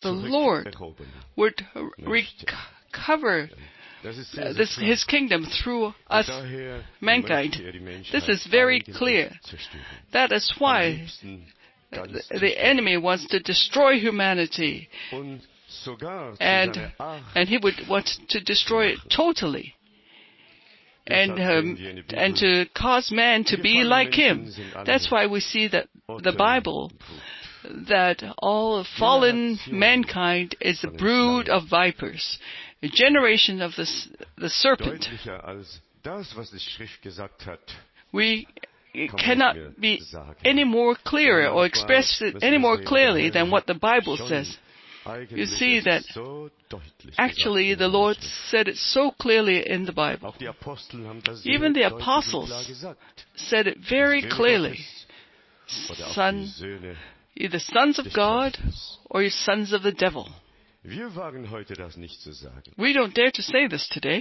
the Lord would recover His kingdom through us, mankind. This is very clear. That is why the enemy wants to destroy humanity, and he would want to destroy it totally, and to cause man to be like him. That's why we see that the Bible, that all fallen mankind is a brood of vipers, a generation of the serpent. We cannot be any more clearer or express it any more clearly than what the Bible says. You see that actually the Lord said it so clearly in the Bible. Even the apostles said it very clearly. Either sons of God or you're sons of the devil. We don't dare to say this today.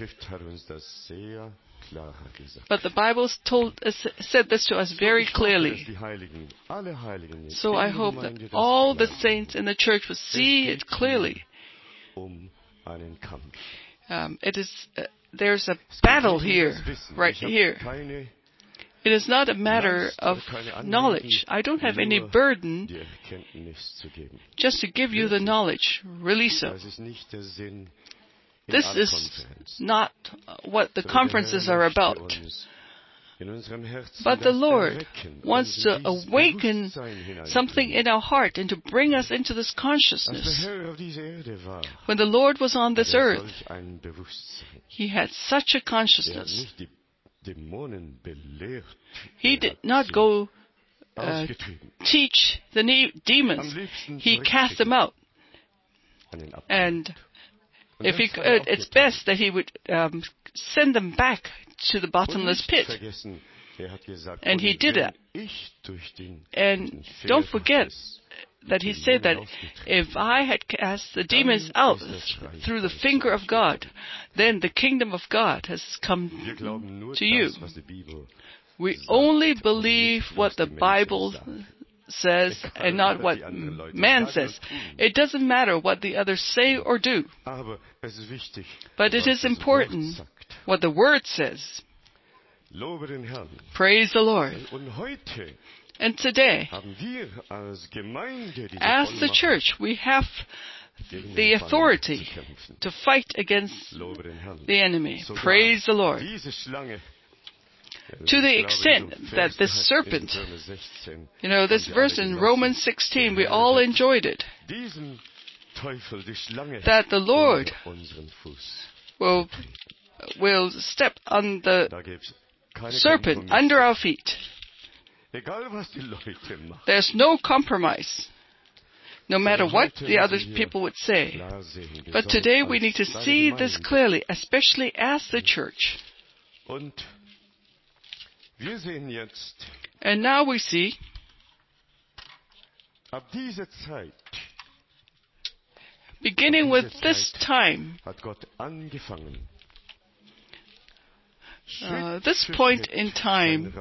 But the Bible said this to us very clearly. So I hope that all the saints in the church will see it clearly. There's a battle here, right here. It is not a matter of knowledge. I don't have any burden just to give you the knowledge, really so. This is not what the conferences are about. But the Lord wants to awaken something in our heart and to bring us into this consciousness. When the Lord was on this earth, He had such a consciousness. He did not go teach the demons. He cast them out. And if he could, it's best that he would send them back to the bottomless pit. And he did that. And don't forget that he said that if I had cast the demons out through the finger of God, then the kingdom of God has come to you. We only believe what the Bible says and not what man says. It doesn't matter what the others say or do. But it is important what the Word says. Praise the Lord. And today, as the church, we have the authority to fight against the enemy. Praise the Lord. To the extent that this serpent, this verse in Romans 16, we all enjoyed it. That the Lord will step on the serpent under our feet. There's no compromise, no matter what the other people would say. But today we need to see this clearly, especially as the church. And now we see beginning with this time, this point in time,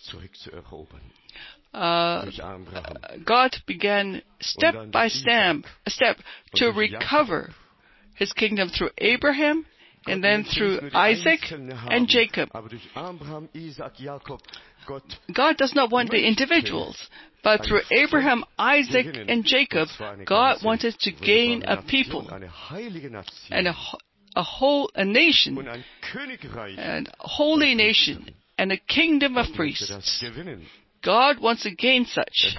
God began step by step to recover His kingdom through Abraham, and then through Isaac and Jacob. God does not want the individuals, but through Abraham, Isaac, and Jacob, God wanted to gain a people and a nation, and a holy nation, and a kingdom of priests. God wants to gain such.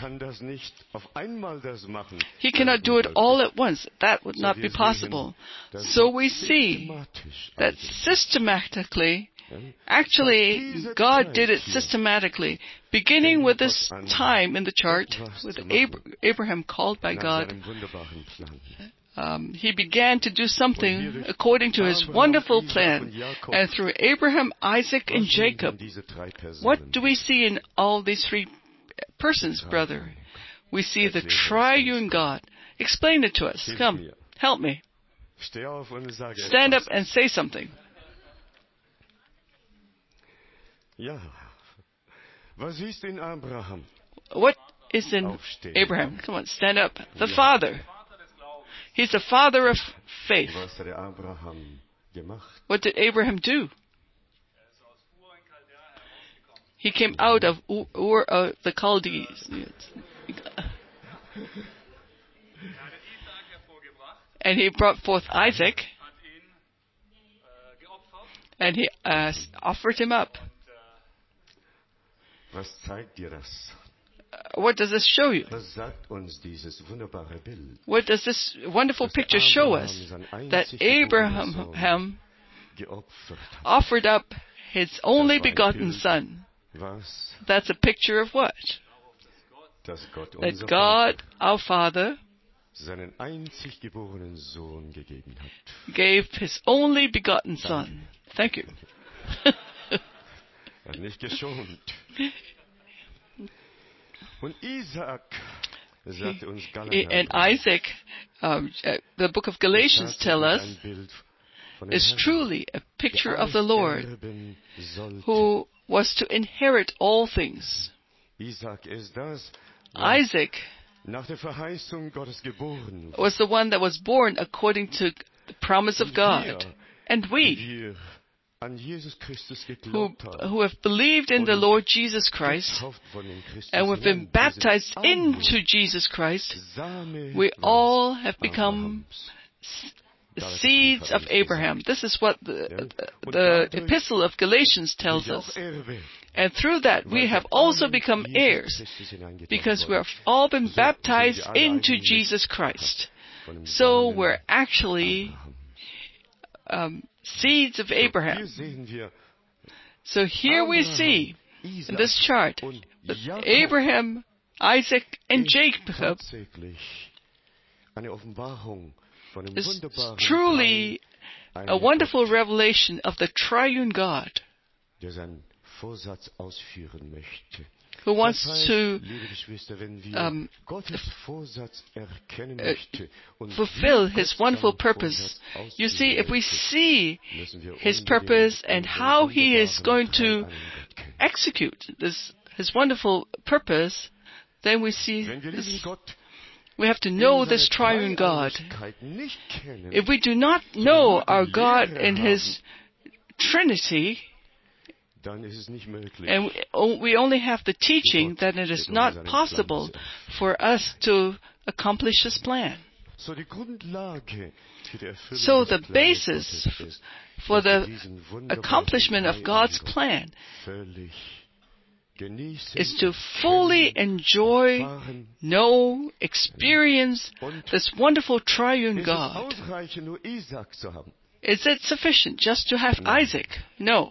He cannot do it all at once. That would not be possible. So we see that systematically, actually, God did it systematically. Beginning with this time in the chart, with Abraham called by God, he began to do something according to His wonderful plan. And through Abraham, Isaac, and Jacob, what do we see in all these three persons, brother? We see the triune God. Explain it to us. Come, help me. Stand up and say something. What is in Abraham? Come on, stand up. The Father. He's the father of faith. Was hat der Abraham gemacht? What did Abraham do? He came out of Ur of the Chaldees. And he brought forth Isaac. And he offered him up. Was zeigt dir das? What does this show you? Was sagt uns dieses wunderbare Bild? What does this wonderful picture show us? That Abraham Geopfert hat. offered up his only begotten son. Was? That's a picture of what? Dass Gott That unser God, Vater, our Father, seinen einzig geborenen Sohn gegeben hat. gave his only begotten son. Thank you. Hat nicht geschont. Und Isaac, sagte uns Galater, And Isaac, the book of Galatians tell us, ein Bild von dem is Herrn, truly a picture der of the alles Lord, erben sollte. who was to inherit all things. Isaac ist das, Isaac nach der Verheißung Gottes geboren wurde. was the one that was born according to the promise of God. And we, Wir an Jesus Christus who geglaubt haben, have believed in the Lord Jesus Christ, getauft von dem Christus and we've been hinein, baptized wir sind into Jesus Christ, Same we des all have become Abrahams. seeds of Abraham. This is what the epistle of Galatians tells Wir us. auch Erbe, And through that we have also become heirs, because we have all been baptized into Jesus Christ. So we're actually seeds of Hier Abraham. sehen wir So here we see in this chart und that Jakob Abraham, Isaac, and ist Jacob tatsächlich eine Offenbarung von dem is wunderbaren truly Dreieinigen a wonderful revelation of the triune God, Gott, der seinen Vorsatz ausführen möchte. who wants Das heißt, to liebe Geschwister, wenn wir Gottes Vorsatz erkennen möchten und fulfill wie his Gott wonderful seinen purpose. Vorsatz You see, if we ausführen see möchte, müssen wir his unbedingt purpose and unseren how he is wunderbaren going to dreieinigen Gott kennen. execute his wonderful purpose, then we see Wenn wir diesen this, Gott we have to in know seiner this triune God. Dreieinigkeit nicht kennen, If we do not know our God in his Trinity, dann ist es nicht möglich. and we only have the teaching, then it is not possible for us to accomplish his plan. So die Grundlage für die Erfüllung So des the Planes basis Gottes ist, for dass wir the diesen wunderbaren accomplishment of God's dreieinigen plan Gott völlig genießen, is to fully enjoy, erfahren. know, experience this wonderful triune Ist es God. ausreichend, nur Isaac zu haben? Is it sufficient just to have Isaac? No.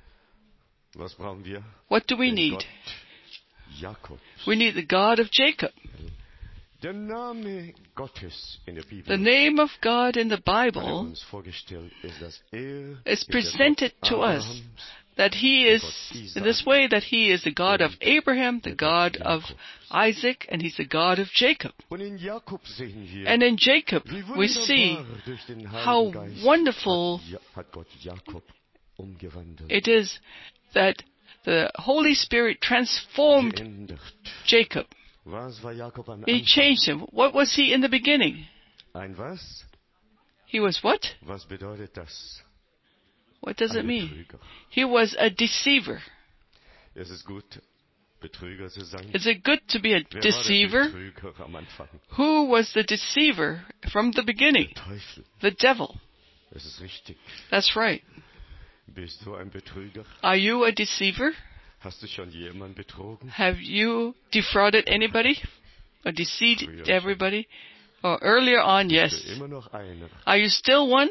Was brauchen wir? What do we Den need? Gott Jakob. We need the God of Jacob. Der Name Gottes in der Bibel The name of God in the hat er Bible uns vorgestellt, ist, dass is ist der presented Gott to us, Abrahams, that he is, in this way, that he is the God of Abraham, the God of Isaac, and he's the God of Jacob. Und in Jakob sehen wir, And in Jacob, wie we see wunderbar durch den how Heiligen Geist wonderful hat Gott Jakob umgewandelt, it is that the Holy Spirit transformed geändert. Jacob. Was war Jakob am He Anfang? changed him. What was he in the beginning? Ein was? He was what? Was bedeutet das? What does it Ein mean? Betrüger. He was a deceiver. Es ist gut, Betrüger zu sein. Is it good to be a Wer war der deceiver? Betrüger am Anfang? Who was the deceiver from the Der beginning? Teufel. The devil. Es ist richtig. That's right. Bist du ein Betrüger? Are you a deceiver? Hast du schon jemanden betrogen? Have you defrauded anybody? Or deceived everybody? Or earlier on, Bist yes. du immer noch einer? Are you still one?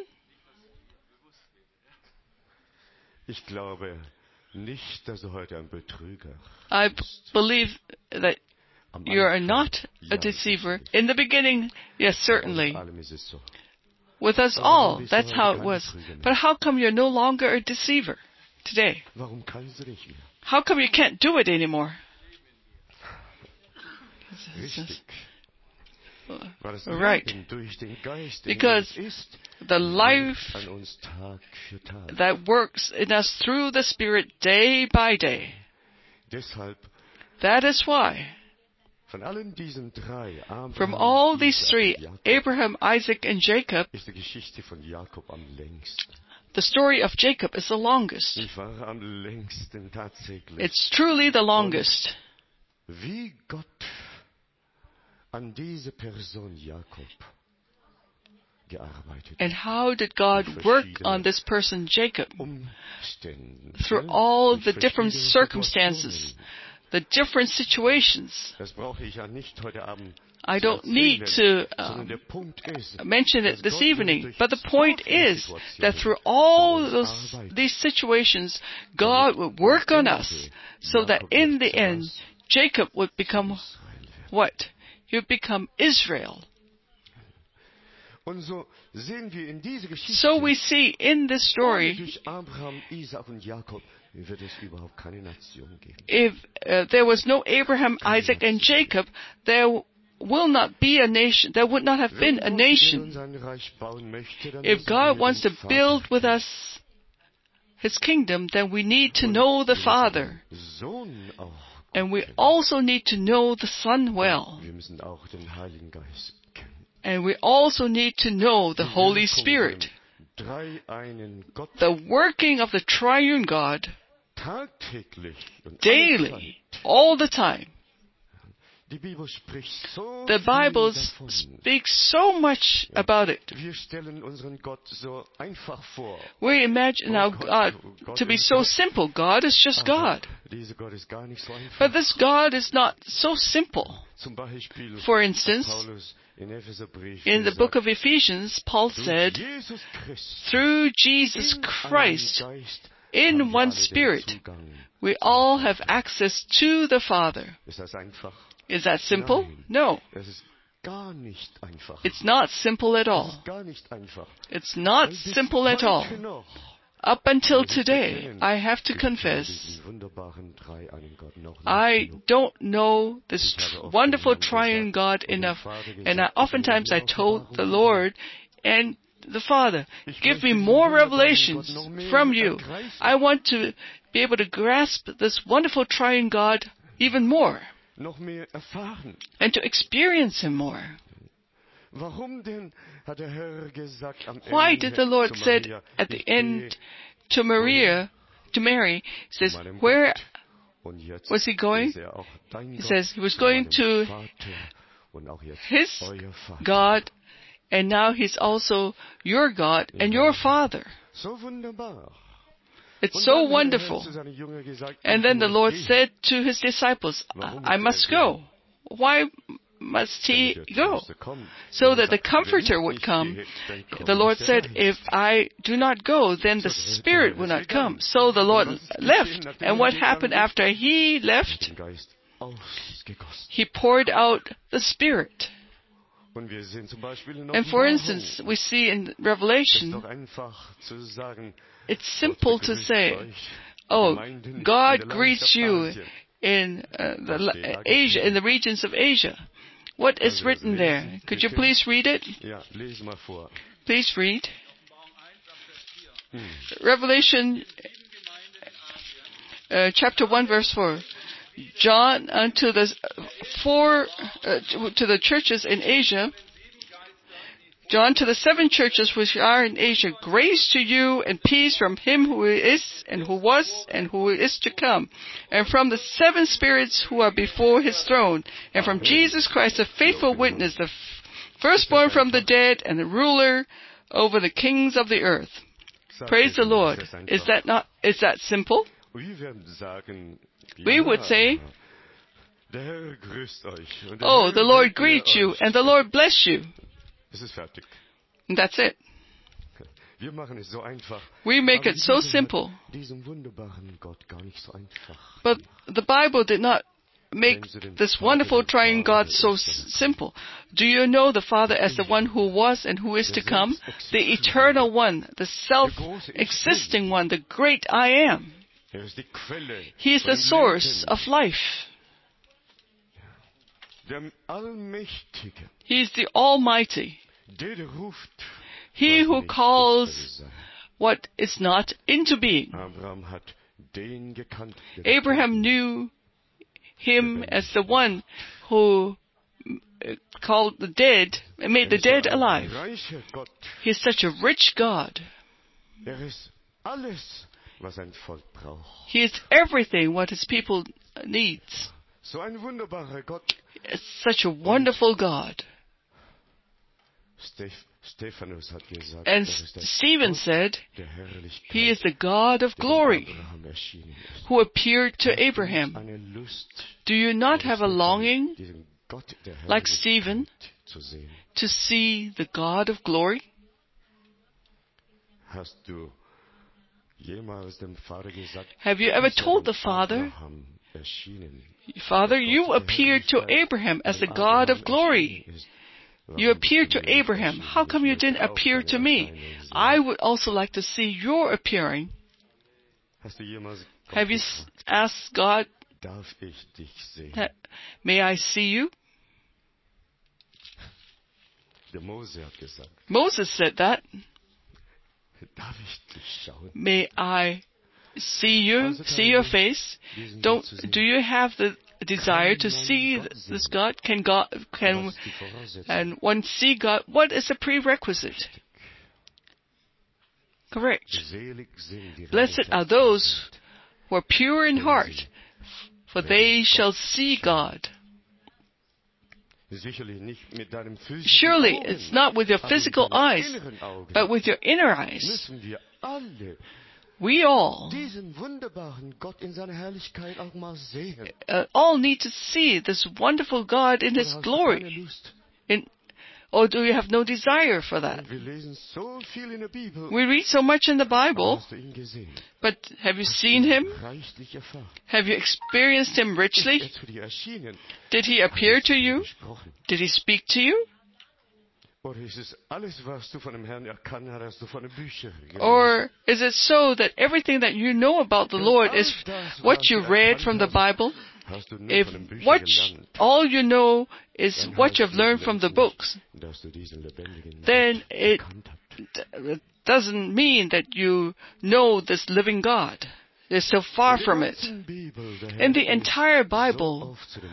Ich glaube nicht, dass du heute ein Betrüger I believe that am you are Anfang, not a ja, deceiver. In the beginning, yes, certainly. Bei allem ist es so. With us all, that's how it was. But how come you're no longer a deceiver today? Warum kannst du nicht mehr? How come you can't do it anymore? Richtig. Weil das Right. Leben durch den Geist Because in uns ist, the life an uns Tag für Tag. that works in us through the Spirit day by day. Deshalb That is why From all these three, Abraham, Isaac, and Jacob, the story of Jacob is the longest. It's truly the longest. And how did God work on this person, Jacob? Through all the different circumstances, the different situations. I don't need to mention it this evening, but the point is that through all these situations, God would work on us so that in the end, Jacob would become what? He would become Israel. So we see in this story, if there was no Abraham, Isaac, and Jacob, there will not be a nation. There would not have been a nation. If God wants to build with us His kingdom, then we need to know the Father. And we also need to know the Son well. And we also need to know the Holy Spirit. The working of the triune God daily, all the time. The Bible speaks so much about it. We imagine our God to be so simple. God is just God. But this God is not so simple. For instance, in the book of Ephesians, Paul said, through Jesus Christ, in one Spirit, we all have access to the Father. Is that simple? No. It's not simple at all. It's not simple at all. Up until today, I have to confess, I don't know this wonderful triune God enough. And oftentimes I told the Lord and the Father, give me more revelations from you. I want to be able to grasp this wonderful triune God even more. And to experience Him more. Why did the Lord say at the end to Mary, says, where was He going? He says He was going to His God, and now He's also your God and your Father. It's so wonderful. And then the Lord said to His disciples, I must go. Why must He go? So that the Comforter would come. The Lord said, if I do not go, then the Spirit will not come. So the Lord left. And what happened after He left? He poured out the Spirit. And for instance, we see in Revelation, it's simple to say, oh, God greets you in the regions of Asia. What is written there? Could you please read it? Please read. Revelation chapter 1 verse 4. John unto the to the churches in Asia. John to the 7 churches which are in Asia, grace to you and peace from Him who is, and who was, and who is to come, and from the 7 spirits who are before His throne, and from Jesus Christ, the faithful witness, the firstborn from the dead, and the ruler over the kings of the earth. Praise the Lord. Is that simple? We would say, oh, the Lord greet you, and the Lord bless you. And that's it. We make it so simple. But the Bible did not make this wonderful triune God so simple. Do you know the Father as the one who was and who is to come? The eternal one, the self-existing one, the great I am. He is the source of life. He is the Almighty. He who calls what is not into being. Abraham knew him as the one who called the dead, made the dead alive. He is such a rich God. He is everything what his people needs. It's such a wonderful God. And Stephen said, He is the God of glory who appeared to Abraham. Do you not have a longing, like Stephen, to see the God of glory? Have you ever told the Father, Father, you appeared to Abraham as the God of glory. You appeared to Abraham. How come you didn't appear to me? I would also like to see your appearing. Have you asked God, may I see you? Moses said that. May I see you, see your face? Do you have the desire to see this God? And one see God? What is the prerequisite? Correct. Blessed are those who are pure in heart, for they shall see God. Surely it's not with your physical eyes, but with your inner eyes. We all need to see this wonderful God in His glory. Or do you have no desire for that? We read so much in the Bible, but have you seen Him? Have you experienced Him richly? Did He appear to you? Did He speak to you? Or is it so that everything that you know about the Lord is what you read from the Bible? If all you know is what you've learned from the books, then it doesn't mean that you know this living God. They're so far from it. In the entire Bible,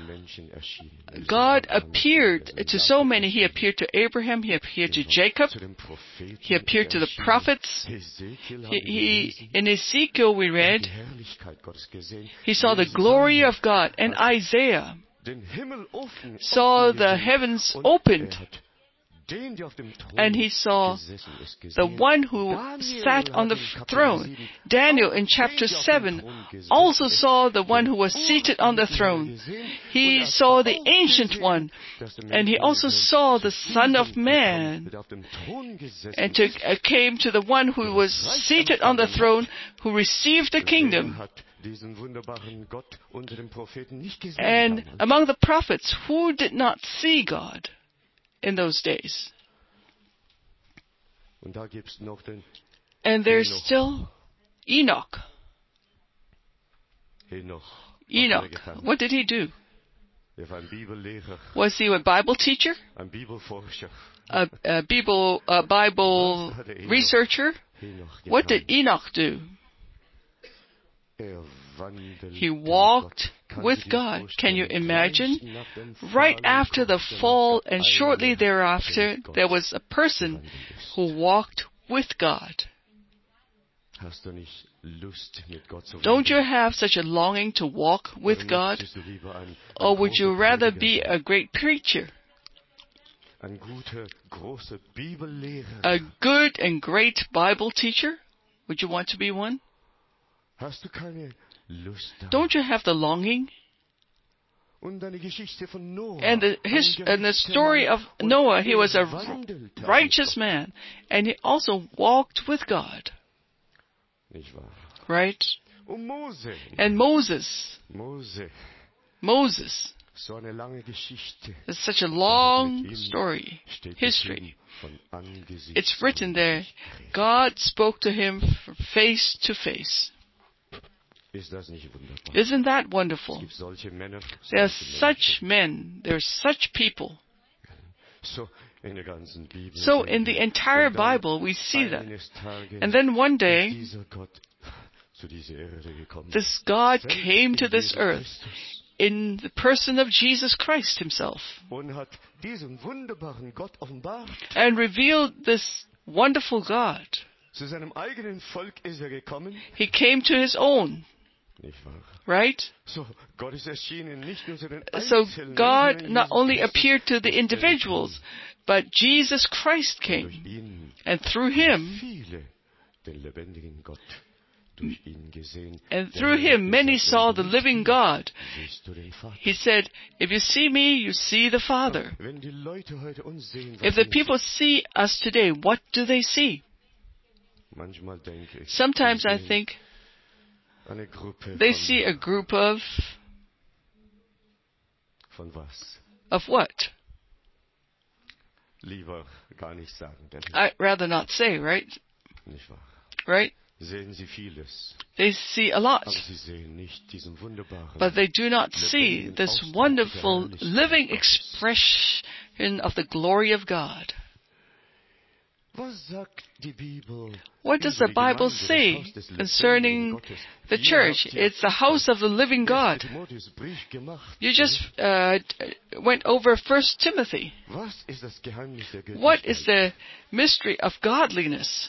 God appeared to so many. He appeared to Abraham. He appeared to Jacob. He appeared to the prophets. In Ezekiel we read, he saw the glory of God. And Isaiah saw the heavens opened. And he saw the one who sat on the throne. Daniel in chapter 7 also saw the one who was seated on the throne. He saw the Ancient One, and he also saw the Son of Man, and came to the one who was seated on the throne, who received the kingdom. And among the prophets, who did not see God in those days? And there's still Enoch. Enoch, what did he do? Was he a Bible teacher? A Bible researcher? What did Enoch do? He walked with God. Can you imagine? Right after the fall and shortly thereafter, there was a person who walked with God. Don't you have such a longing to walk with God? Or would you rather be a great preacher? A good and great Bible teacher? Would you want to be one? Don't you have the longing? And the story of Noah, he was a righteous man, and he also walked with God. Right? And Moses. It's such a long story, history. It's written there. God spoke to him face to face. Isn't that wonderful? There are such men, there are such people. So in the entire Bible we see that. And then one day, this God came to this earth in the person of Jesus Christ himself. And revealed this wonderful God. He came to his own. Right? So God not only appeared to the individuals, but Jesus Christ came. And through him, many saw the living God. He said, if you see me, you see the Father. If the people see us today, what do they see? Sometimes I think they see a group of what? I'd rather not say, right? Right? They see a lot, but they do not see this wonderful living expression of the glory of God. What does the Bible say concerning the church? It's the house of the living God. You just went over 1 Timothy. What is the mystery of godliness?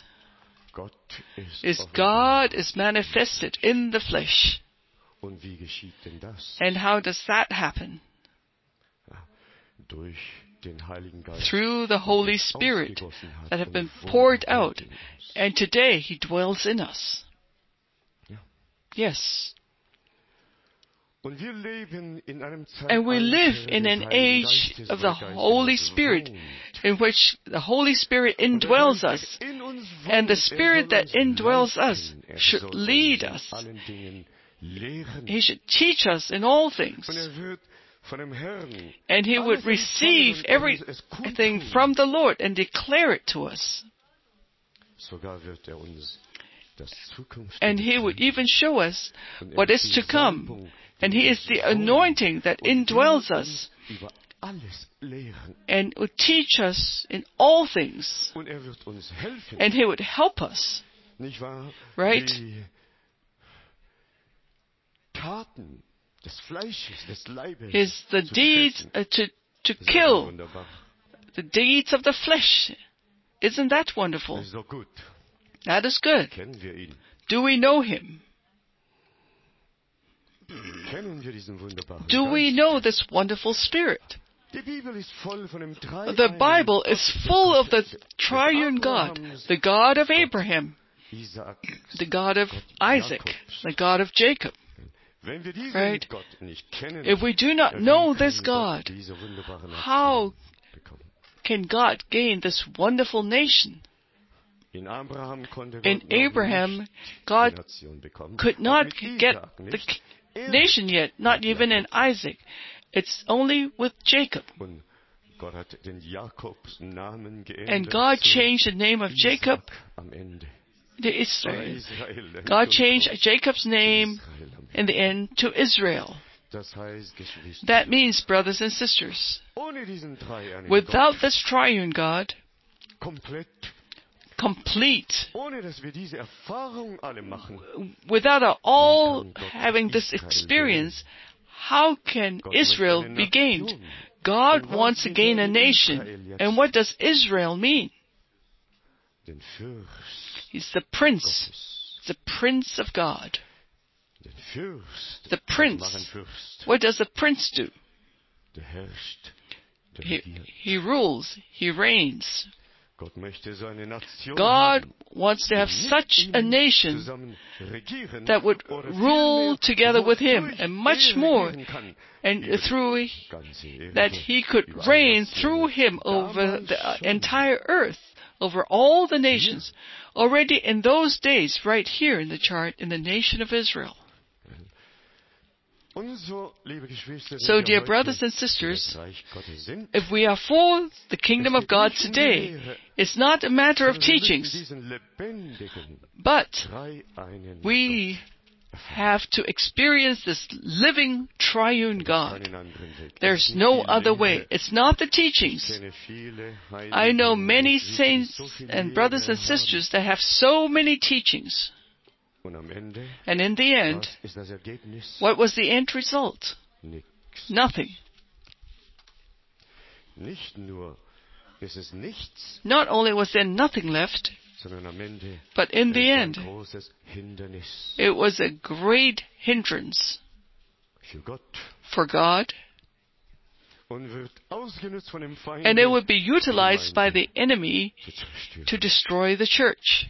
God is manifested in the flesh. And how does that happen? Through the Holy Spirit that have been poured out. And today He dwells in us. Yes. And we live in an age of the Holy Spirit, in which the Holy Spirit indwells us. And the Spirit that indwells us should lead us. He should teach us in all things. And He would receive everything from the Lord and declare it to us. And He would even show us what is to come. And He is the anointing that indwells us and would teach us in all things. And He would help us. Right? Is the deeds to kill, the deeds of the flesh. Isn't that wonderful? That is good. Do we know Him? Do we know this wonderful Spirit? The Bible is full of the triune God, the God of Abraham, the God of Isaac, the God of Jacob. Right? If we do not know this God, how can God gain this wonderful nation? In Abraham, God could not get the nation yet, not even in Isaac. It's only with Jacob. And God changed the name of Jacob to Israel. God changed Jacob's name in the end to Israel. That means, brothers and sisters, without this triune God, complete, without all having this experience, how can Israel be gained? God wants to gain a nation. And what does Israel mean? He's the prince. The prince of God. The prince. What does the prince do? He rules. He reigns. God wants to have such a nation that would rule together with Him, and much more, and through that He could reign through Him over the entire earth, over all the nations, already in those days, right here in the chart, in the nation of Israel. So, dear brothers and sisters, if we are for the kingdom of God today, it's not a matter of teachings, but we have to experience this living triune God. There's no other way. It's not the teachings. I know many saints and brothers and sisters that have so many teachings. And in the end, what was the end result? Nothing. Nicht nur ist es nichts, not only was there nothing left, sondern am Ende but in the end, ein großes Hindernis it was a great hindrance für Gott. For God, Und wird ausgenutzt von dem Feind, and it would be utilized by the enemy to destroy the church.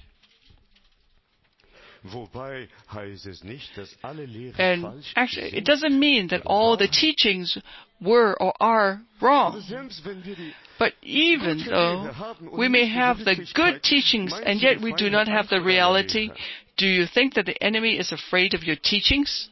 Wobei heißt es nicht, dass alle Lehren And falsch actually, sind. it doesn't mean that all the teachings were or are wrong. Selbst wenn wir die But even though we may have the good teachings and yet we do not have the reality, do you think that the enemy is afraid of your teachings?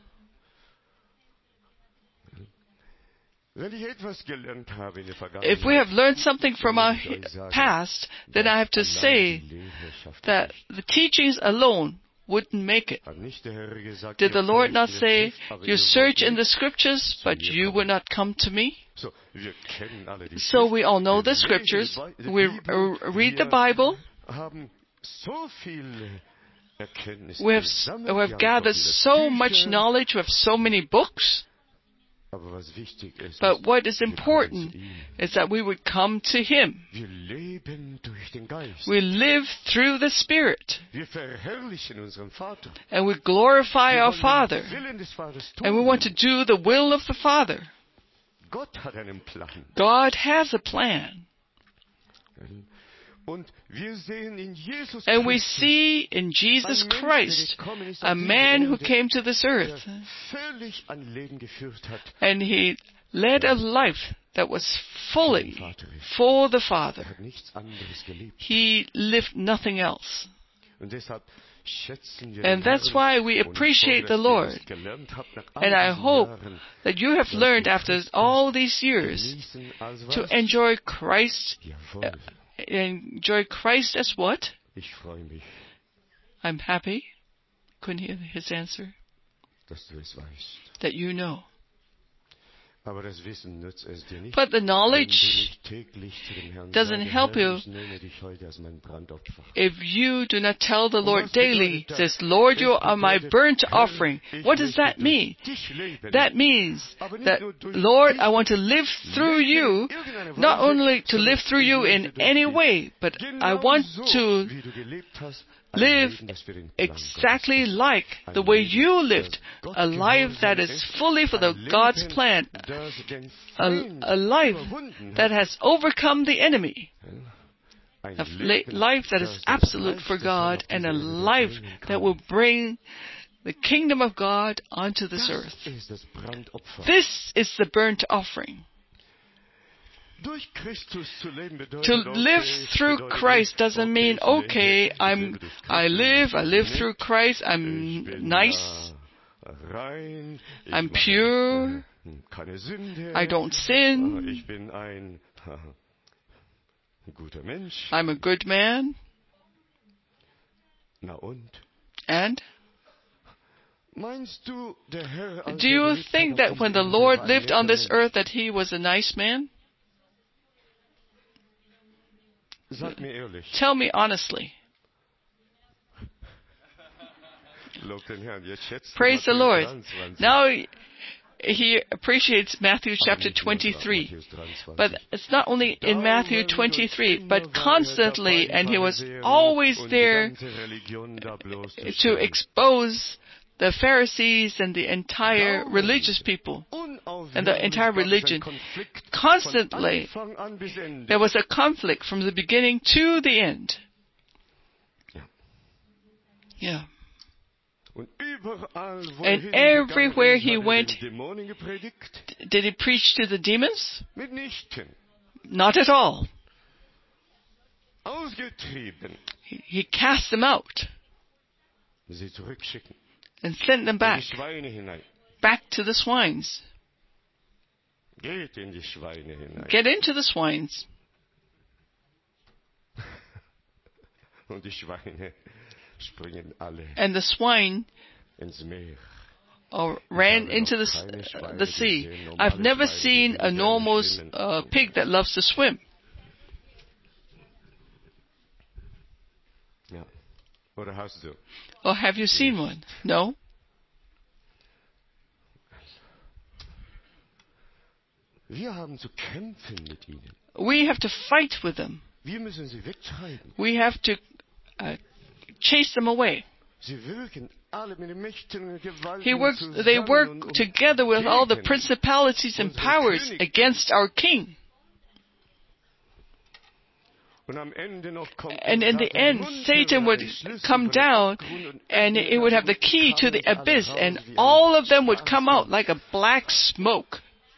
If we have learned something from our past, then I have to say that the teachings alone wouldn't make it. Did the Lord not say, you search in the scriptures, but you will not come to me? So we all know the scriptures. We read the Bible. We have gathered so much knowledge. We have so many books. But what is important is that we would come to Him. We live through the Spirit. And we glorify our Father. And we want to do the will of the Father. God has a plan. And we see in Jesus Christ a man who came to this earth, and He led a life that was fully for the Father. He lived nothing else. And that's why we appreciate the Lord. And I hope that you have learned after all these years to enjoy Christ. Enjoy Christ as what? I'm happy. Couldn't hear his answer. That you know. But the knowledge doesn't help you if you do not tell the Lord daily, says, Lord, you are my burnt offering. What does that mean? That means that, Lord, I want to live through you, not only to live through you in any way, but I want to live exactly like the way you lived, a life that is fully for God's plan, a life that has overcome the enemy, a life that is absolute for God, and a life that will bring the kingdom of God onto this earth. This is the burnt offering. To live through Christ doesn't mean, okay, I live through Christ, I'm nice, I'm pure, I don't sin, I'm a good man. And? Do you think that when the Lord lived on this earth that He was a nice man? Tell me honestly. Praise the Lord. Now he appreciates Matthew chapter 23. But it's not only in Matthew 23, but constantly, and he was always there to expose the Pharisees and the entire religious people and the entire religion. Constantly, there was a conflict from the beginning to the end. Yeah. And everywhere he went, did he preach to the demons? Not at all. He cast them out and sent them back to the swines. Get into the swines. And the swine ran into the sea. I've never seen a normal pig that loves to swim. Or have you seen one? No? We have to fight with them. We have to chase them away. They work together with all the principalities and powers against our King. And in the end, Satan would come down and it would have the key to the abyss, and all of them would come out like a black smoke.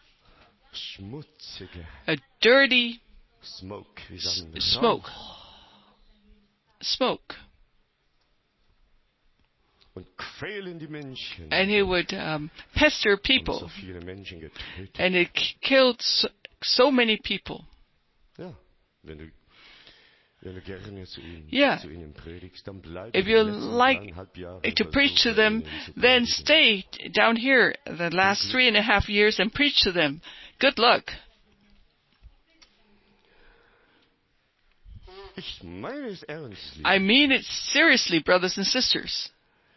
A dirty smoke. And he would pester people. And it killed so many people. Yeah. If you like to preach to them, then stay down here the last 3.5 years and preach to them. Good luck. I mean it seriously, brothers and sisters.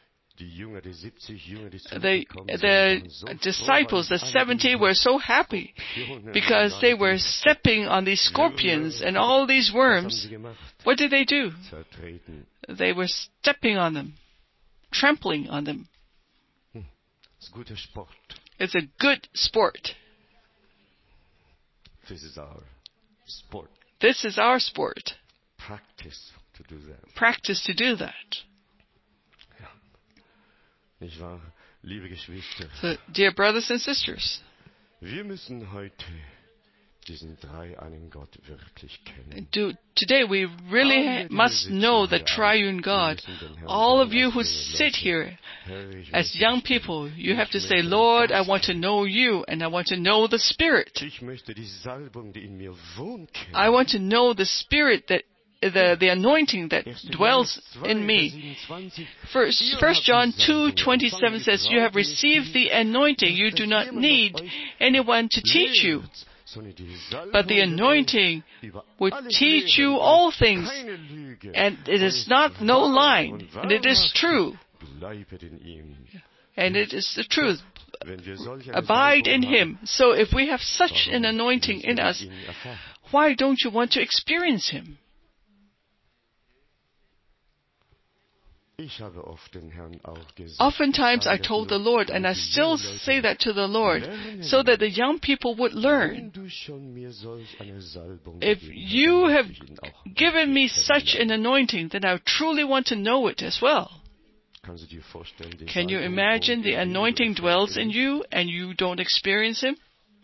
The disciples, the 70, were so happy because they were stepping on these scorpions and all these worms. What did they do? They were stepping on them, trampling on them. It's a good sport. This is our sport. This is our sport. Practice to do that. Practice to do that. So, dear brothers and sisters, today we really must know the triune God. All of you who sit here as young people, you have to say, Lord, I want to know you and I want to know the Spirit. I want to know the Spirit, that the anointing that dwells in me. First John 2:27 says, you have received the anointing. You do not need anyone to teach you. But the anointing would teach you all things. And it is not no lie. And it is true. And it is the truth. Abide in Him. So if we have such an anointing in us, why don't you want to experience Him? Oftentimes I told the Lord, and I still say that to the Lord, so that the young people would learn. If you have given me such an anointing, then I truly want to know it as well. Can you imagine the anointing dwells in you and you don't experience Him?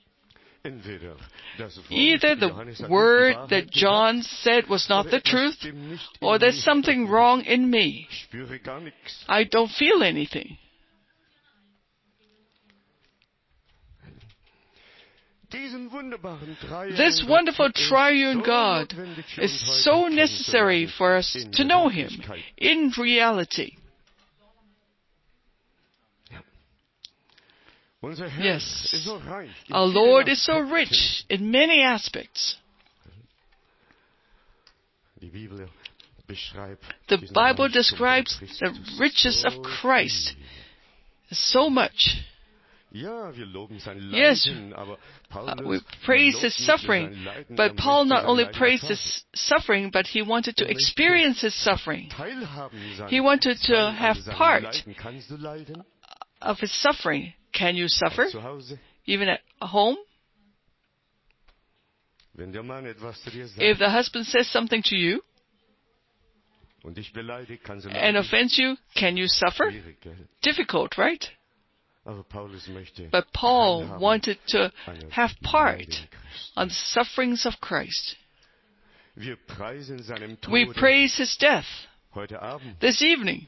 Either the word that John said was not the truth, or there's something wrong in me. I don't feel anything. This wonderful triune God is so necessary for us to know Him in reality. Yes, our Lord is so rich in many aspects. The Bible describes the riches of Christ so much. Yes, we praise His suffering, but Paul not only praised His suffering, but he wanted to experience His suffering. He wanted to have part of His suffering. Can you suffer even at home? If the husband says something to you and offends you, can you suffer? Difficult, right? But Paul wanted to have part on the sufferings of Christ. We praise His death this evening.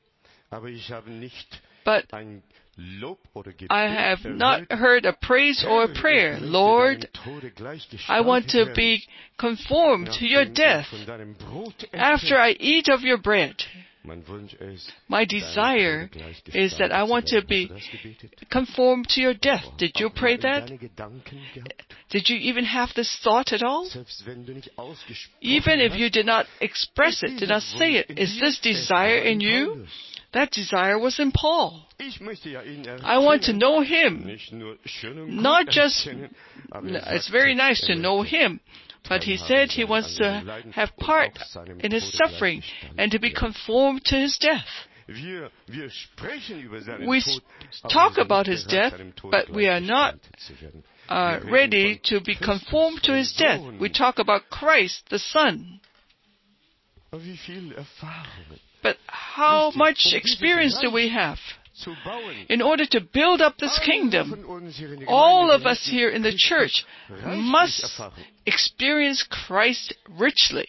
But I have not heard a praise or a prayer. Lord, I want to be conformed to your death after I eat of your bread. My desire is that I want to be conformed to your death. Did you pray that? Did you even have this thought at all? Even if you did not express it, did not say it, is this desire in you? That desire was in Paul. I want to know him. Not just, it's very nice to know him, but he said he wants to have part in his suffering and to be conformed to his death. We talk about his death, but we are not ready to be conformed to his death. We talk about Christ, the Son. But how much experience do we have? In order to build up this kingdom, all of us here in the church must experience Christ richly.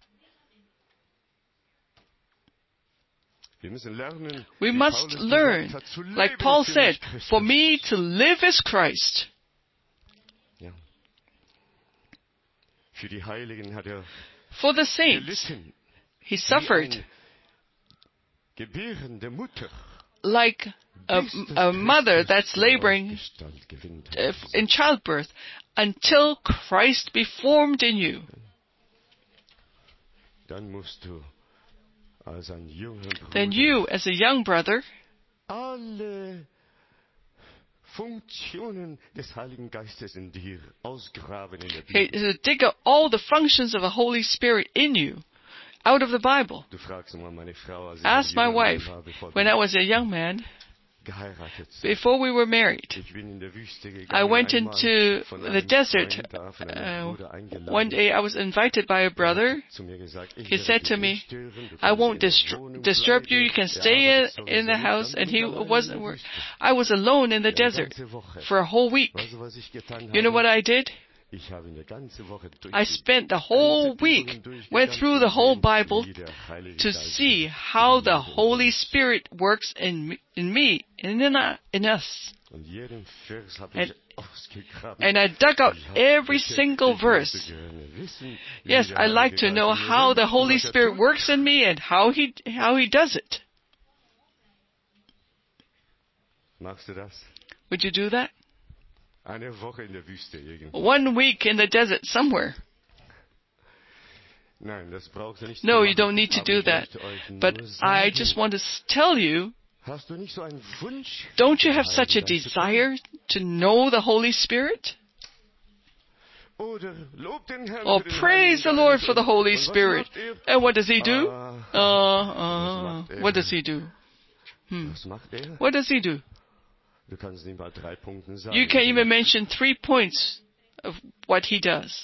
We must learn, like Paul said, for me to live is Christ. For the saints, he suffered like a mother that's laboring in childbirth until Christ be formed in you. Then you, as a young brother, dig up all the functions of the Holy Spirit in you out of the Bible. Ask my wife, when I was a young man, before we were married, I went into the desert. One day I was invited by a brother. He said to me, I won't disturb you. You can stay in the house. And I was alone in the desert for a whole week. You know what I did? I spent the whole week, went through the whole Bible to see how the Holy Spirit works in me and in us. And I dug out every single verse. Yes, I like to know how the Holy Spirit works in me and how He does it. Would you do that? 1 week in the desert somewhere. No, you don't need to do that. But I just want to tell you, don't you have such a desire to know the Holy Spirit? Oh, praise the Lord for the Holy Spirit. And what does He do? What does He do? What does He do? You can even mention 3 points of what He does.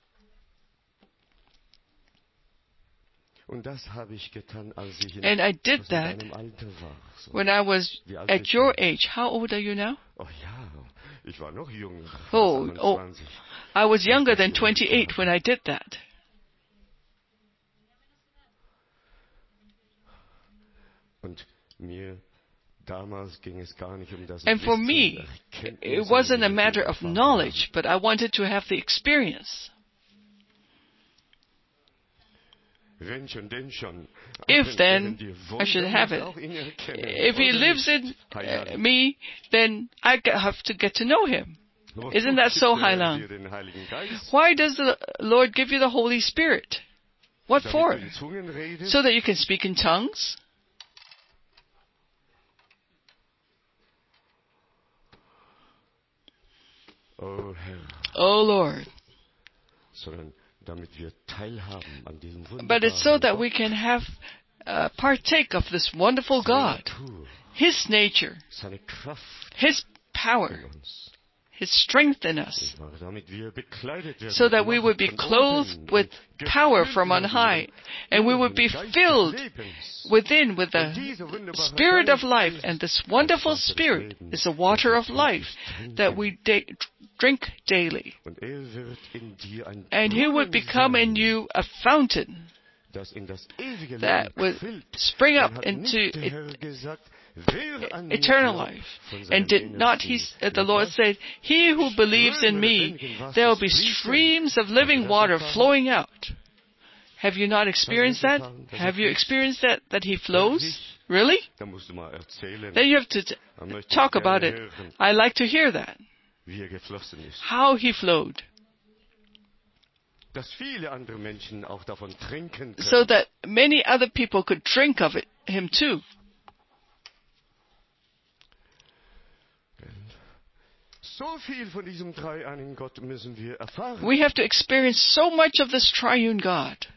And I did that when I was at your age. How old are you now? I was younger than 28 when I did that. And for me, it wasn't a matter of knowledge, but I wanted to have the experience. If then, I should have it. If He lives in me, then I have to get to know Him. Isn't that so, Hailang? Why does the Lord give you the Holy Spirit? What for? So that you can speak in tongues? Oh Lord. But it's so that we can have partake of this wonderful God, His nature, His power, His strength in us, so that we would be clothed with power from on high, and we would be filled within with the Spirit of life. And this wonderful Spirit is the water of life that we drink daily. And He would become in you a fountain that would spring up into eternal life. And did not the Lord say, He who believes in me, there will be streams of living water flowing out. Have you not experienced that? Have you experienced that He flows? Really? Then you have to talk about it. I like to hear that. How He flowed. So that many other people could drink of Him too. We have to experience so much of this triune God.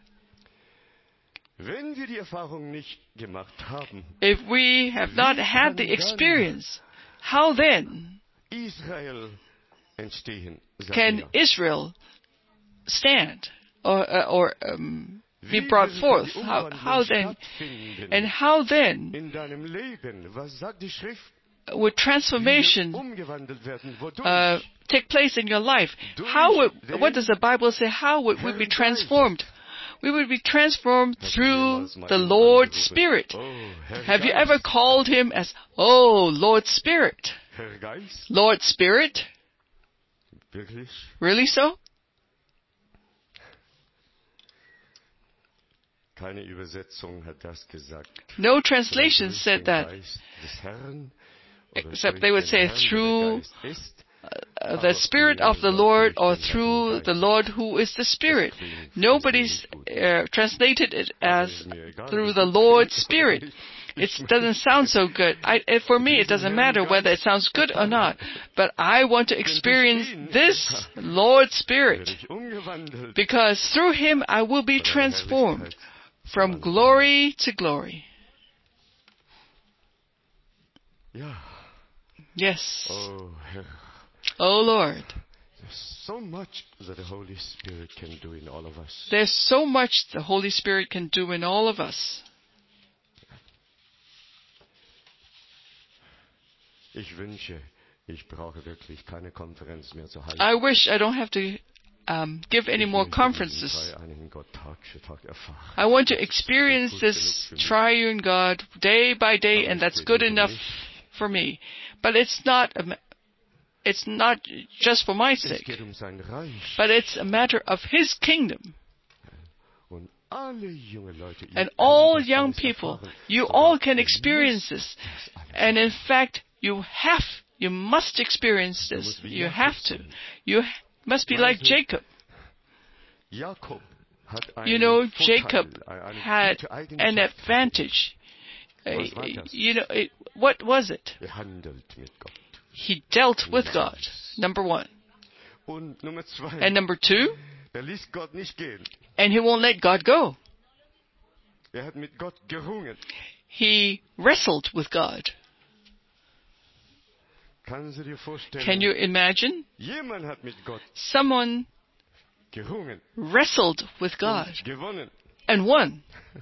If we have not had the experience, how then can Israel stand or be brought forth? How then? And how then would transformation take place in your life? What does the Bible say? How would we be transformed? We would be transformed through the Lord Spirit. Have you ever called Him as, "Oh, Lord Spirit"? Lord Spirit? Really so? No translation said that, except they would say through the Spirit of the Lord or through the Lord who is the Spirit. Nobody's translated it as through the Lord Spirit. It doesn't sound so good. For me, it doesn't matter whether it sounds good or not. But I want to experience this Lord Spirit, because through Him I will be transformed from glory to glory. Yes. Oh Lord. There's so much that the Holy Spirit can do in all of us. There's so much the Holy Spirit can do in all of us. I wish I don't have to give any more conferences. I want to experience this triune God day by day, and that's good enough for me. But it's not just for my sake, but it's a matter of His kingdom. And all young people, you all can experience this. And in fact, you must experience this. You have to. You must be like Jacob. You know, Jacob had an advantage. What was it? He dealt with God, number one. And number two, and he won't let God go. He wrestled with God. Can you imagine? Someone wrestled with God and won.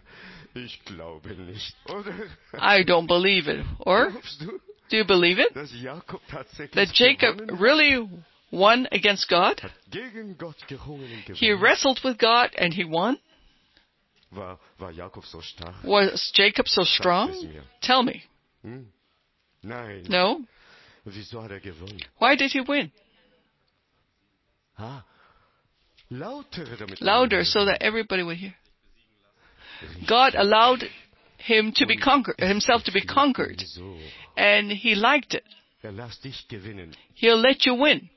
I don't believe it. Or? Do you believe it? That Jacob really won against God? He wrestled with God and he won? Was Jacob so strong? Tell me. No? Why did he win? Louder so that everybody would hear. God allowed him to be himself to be conquered. And He liked it. He'll let you win.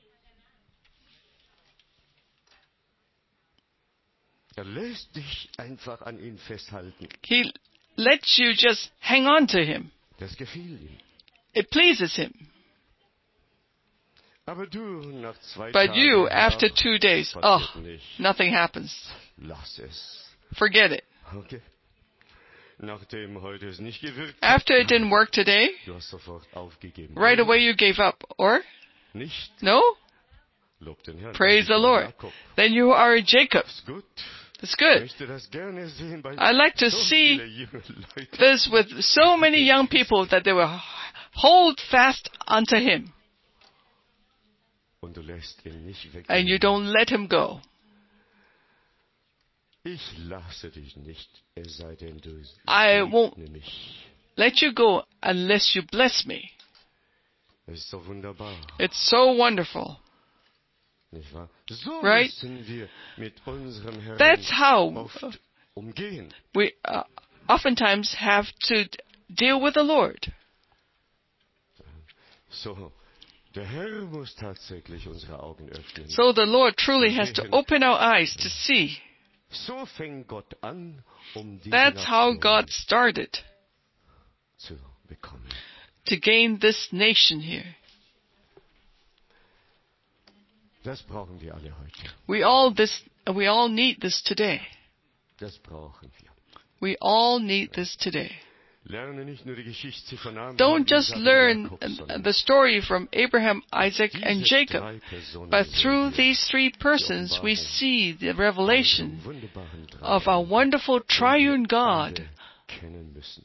He lets you just hang on to Him. It pleases Him. But you, after 2 days, nothing happens. Forget it. After it didn't work today, right away you gave up. Or? No? Praise the Lord. Then you are a Jacob. That's good. I like to see this with so many young people, that they will hold fast unto Him. And you don't let Him go. I won't let you go unless you bless me. It's so wonderful. Right? That's how we oftentimes have to deal with the Lord. So the Lord truly has to open our eyes to see. That's how God started to gain this nation here. Das brauchen wir alle heute. We all need this today. Das brauchen wir. We all need this today. Lerne nicht nur die Geschichte von Abraham, Don't just Isaac und learn Jakob, sondern the story from Abraham, Isaac, and diese Jacob, drei Personen but sehen through wir these three persons we see the revelation unseren wunderbaren of our wonderful triune God, alle kennen müssen.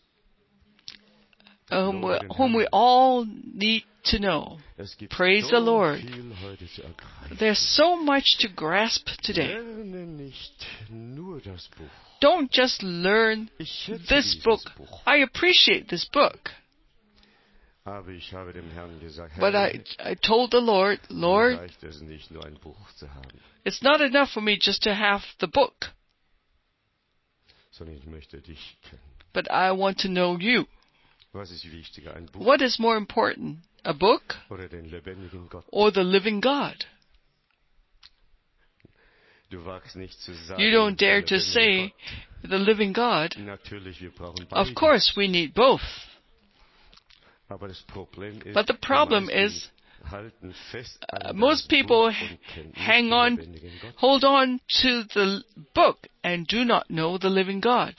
whom we all need to know. Es gibt Praise so the Lord. viel heute zu ergreifen. There's so much to grasp today. Lerne nicht nur das Buch. Don't just learn Ich schätze this dieses book. Buch. I appreciate this book. Aber ich habe dem Herrn gesagt, But Herr, I told the Lord, mir Lord, reicht es nicht nur ein Buch zu haben, it's not enough for me just to have the book, sondern ich möchte dich kennen. but I want to know you. Was ist wichtiger, ein Buch What is more important, a book oder den lebendigen Gott? or the living God? Du wagst nicht zu sagen, You don't dare der to lebendige say Gott. the living God. Natürlich, wir brauchen Of beide. course, we need both. Aber das Problem ist, But the problem die meisten is, halten fest an most das people Buch und kennen nicht hang den on, lebendigen Gott. hold on to the book and do not know the living God.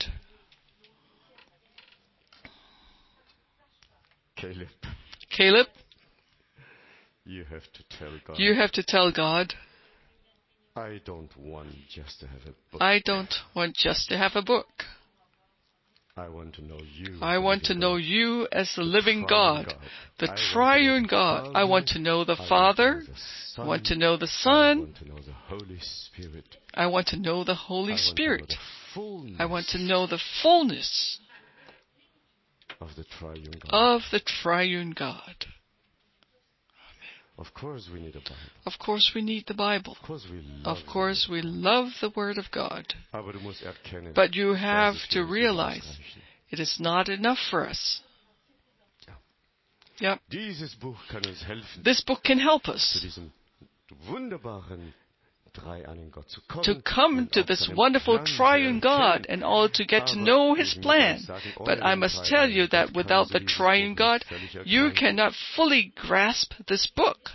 Caleb, Caleb, you have to tell God, you have to tell God, I don't want just to have a book. I don't want just to have a book. I want to know you. I the want to living know God. you as the living triune God, God. the I triune God. I want to know the Father. I want to know the I Son. want to know the Holy Spirit. I want to know the Holy I Spirit. want I want to know the fullness of the triune God. of the triune God. Of course we need a Bible. Of course, we need the Bible. Of course we love Of course, we love the Word of God. Aber du musst erkennen, But you dass have es to für uns nicht realize ausreicht. it is not enough for us. Yep. Dieses Buch kann uns helfen, This book can help zu us diesem wunderbaren dreieinigen Gott zu to kommen come und to auch this seinen wonderful Plan zu triune God erkennen. and all to get to Aber know His ich muss plan. euch sagen, But ohne I den must tell you dreieinigen that Gott without kannst the du dieses triune Buch God, nicht völlig you ergreifen. cannot fully grasp this book.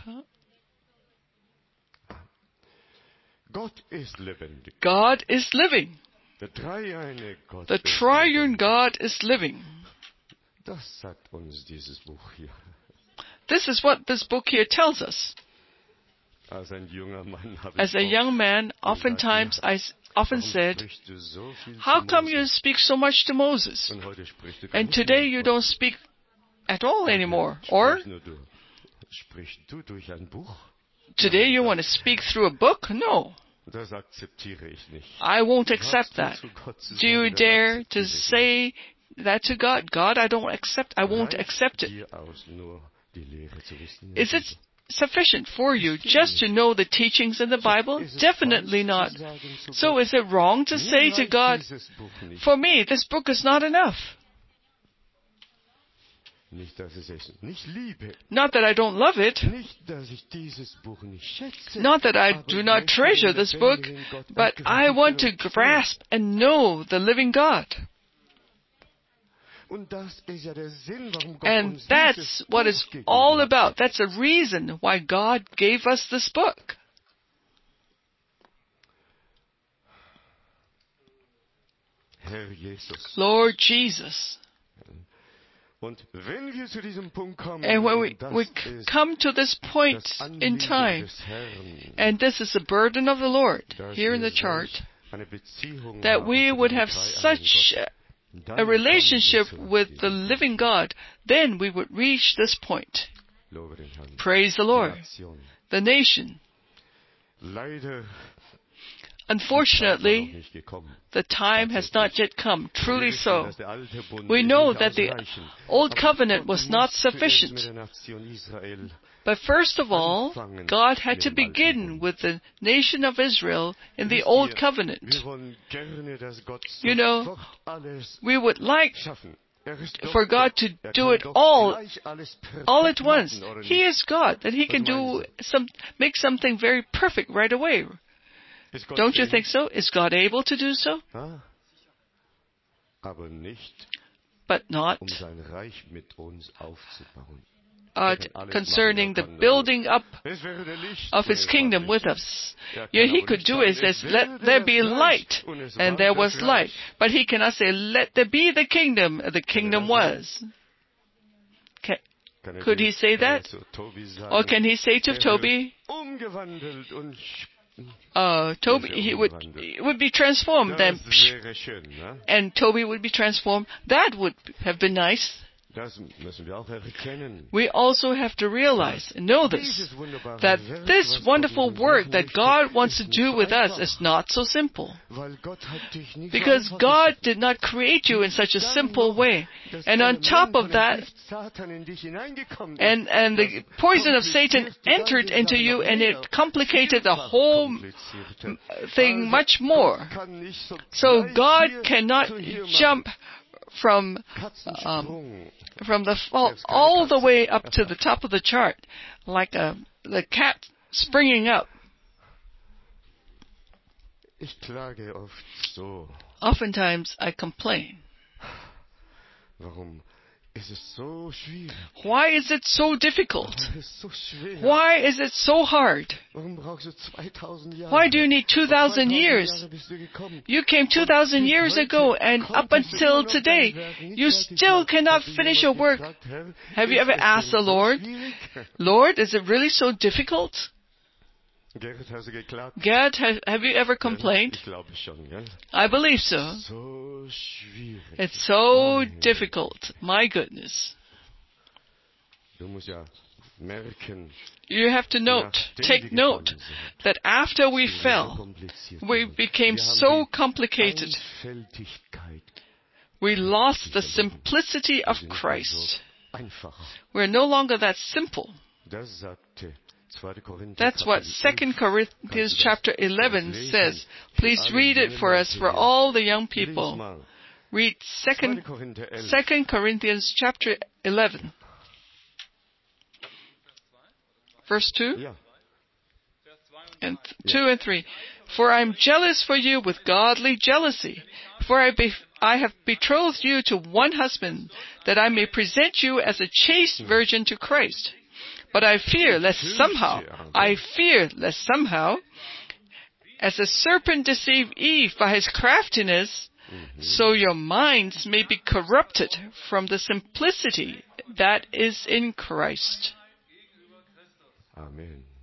Gott ist lebendig. God is living. Der dreieine Gott The ist triune lebendig. God is living. Das sagt uns dieses Buch hier. This is what this book here tells us. Als ein junger Mann habe As ich a oft young man, gesagt, oftentimes ja, I often warum said, sprichst du so viel how zu come you Mose? speak so much to Moses? Und heute sprichst du gar And nicht today mehr. you don't speak at all Heute anymore. Or sprichst nur du. Sprichst du durch ein Buch? today you want to speak through a book? No, Das akzeptiere ich nicht. I won't Wagst accept du that. zu Gott zu Do you sagen, das dare to akzeptiere ich say that to God? God, I don't accept, I won't nicht. accept Reicht it. dir aus, nur die Lehre zu wissen? Is it sufficient for you just to know the teachings in the Bible? Ist es Definitely falsch not. zu sagen zu So Gott, is it wrong to mir say to reicht God, dieses Buch nicht. for me, this book is not enough? Nicht, dass ich es nicht liebe. Not that I don't love it, Nicht, dass ich dieses Buch nicht schätze. not that I aber do ich not möchte treasure den this book, lebendigen Gott but I want to ergreifen und grasp and know the living God. Und das ist ja der Sinn, warum Gott And uns that's dieses what Buch it's gegeben all hat. about. That's a reason why God gave us this book. Herr Jesus. Lord Jesus. Und wenn wir zu diesem Punkt kommen, And when und das we ist come to this point das in Anliegen time, des Herrn, and this is the burden of the Lord dass here in wir the chart, solch eine Beziehung that haben we zu would diesem have dreieinigen such Gott, dann a relationship kommen wir with zu the diesem living God, then we would reach this point. Punkt. Lobe den Herrn. Praise the Die Lord. Nation. The nation. Leider Unfortunately, ist noch nicht gekommen. the time has not yet come. Truly Wir wissen, so. dass der alte Bund We ist know nicht that the ausreichend. old Aber covenant Gott was not muss zuerst sufficient. mit der Nation Israel But first of all, God had to begin with the nation of Israel in the old covenant. Wir wollen gerne, dass Gott You know, sofort alles we would like schaffen. Ist doch for God to Gott. do Kann it doch all gleich alles perfekt at once. machen, oder He nicht? is God, that He can Was meinen do make something very perfect right away. Ist Gott Don't you fähig? think so? Is God able to do so? Ah. Aber nicht, But not um sein Reich mit uns aufzubauen. concerning the building up of His kingdom with us. He could do it as, let there be light, and there was light. But He cannot say, let there be the kingdom was. Could He say that? Or can He say to Toby, Toby, it would be transformed then, and Toby would be transformed. That would have been nice. We also have to realize and know this, that this wonderful work that God wants to do with us is not so simple. Because God did not create you in such a simple way. And on top of that, and the poison of Satan entered into you, and it complicated the whole thing much more. So God cannot jump from the fall all the way up to the top of the chart, like the cat springing up. Oftentimes I complain. Why is it so difficult? Why is it so hard? Why do you need 2,000 years? You came 2,000 years ago, and up until today, you still cannot finish your work. Have you ever asked the Lord, Lord, is it really so difficult? Gerd, have you ever complained? I believe so. It's so difficult. My goodness. You have to take note, that after we fell, we became so complicated. We lost the simplicity of Christ. We're no longer that simple. That's what 2 Corinthians chapter 11 says. Please read it for us, for all the young people. Read 2 Corinthians chapter 11. Verse 2? And 2 and 3. For I am jealous for you with godly jealousy. For I have betrothed you to one husband, that I may present you as a chaste virgin to Christ. But I fear lest somehow, as the serpent deceived Eve by his craftiness, so your minds may be corrupted from the simplicity that is in Christ. Amen.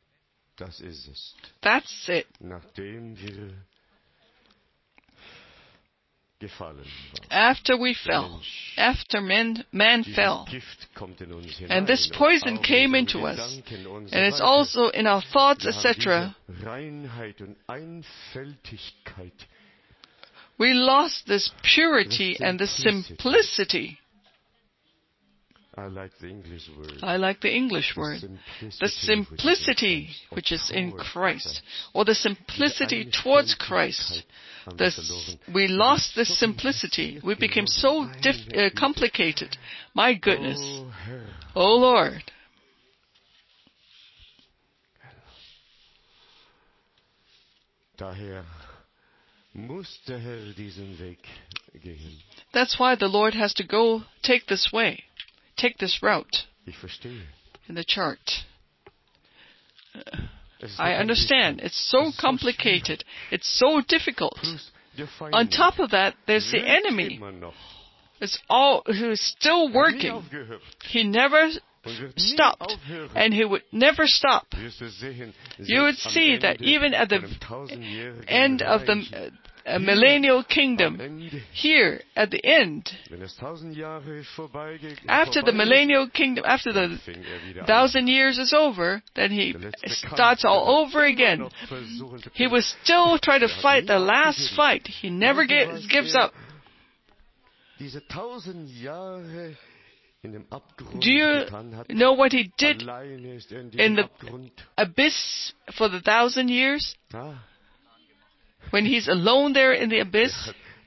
That's it. After we fell, after man fell, and this poison came into us, and it's also in our thoughts, etc., we lost this purity and this simplicity. I like the English word. The simplicity which is in Christ, or the simplicity towards Christ. We lost this simplicity. We became so complicated. My goodness. Oh Lord. That's why the Lord has to take this way. Take this route in the chart. I understand. It's so complicated. It's so difficult. On top of that, there's the enemy. Who's still working. He never stopped, and he would never stop. You would see that even at the end of the millennial kingdom, here at the end, after the millennial kingdom, after the 1,000 years is over, then he starts all over again. He will still try to fight the last fight. He never gives up. Do you know what he did in the abyss for the 1,000 years? When he's alone there in the abyss?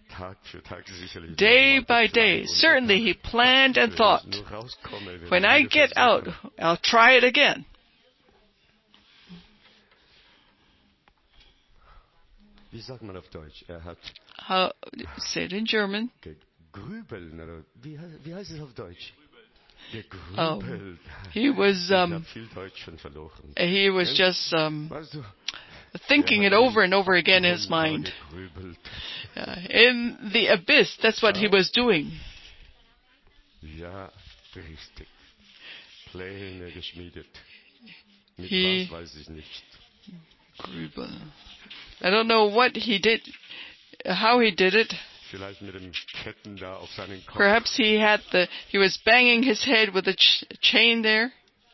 Day by day, certainly he planned and thought, when I get out, I'll try it again. How say it in German? Grübeln, oder wie heißt es auf Deutsch? he was just thinking it over and over again in his mind. In the abyss, that's what he was doing. He I don't know what he did, how he did it. Perhaps he was banging his head with a chain there.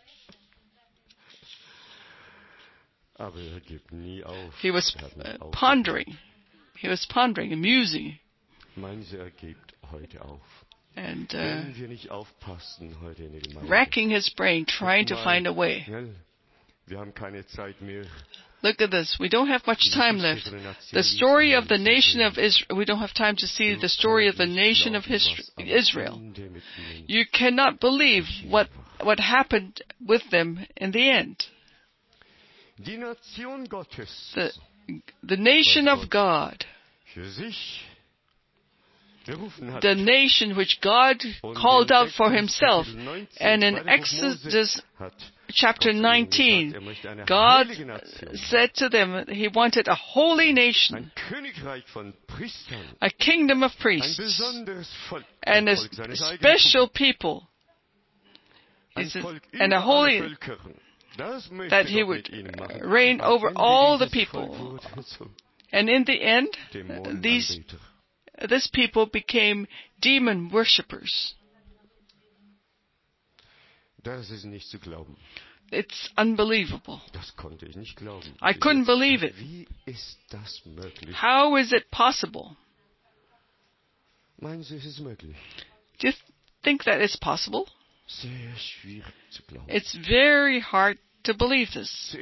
He was pondering. He was pondering and musing. And racking his brain, trying to find a way. Look at this. We don't have much time left. The story of the nation of Israel. We don't have time to see the story of the nation of Israel. You cannot believe what happened with them in the end. The nation of God. The nation which God called out for himself. And in Exodus chapter 19, God said to them he wanted a holy nation, a kingdom of priests, and a special people, and a holy, that he would reign over all the people. And in the end, this people became demon worshippers. It's unbelievable. I couldn't believe it. How is it possible? Do you think that it's possible? It's very hard to believe this.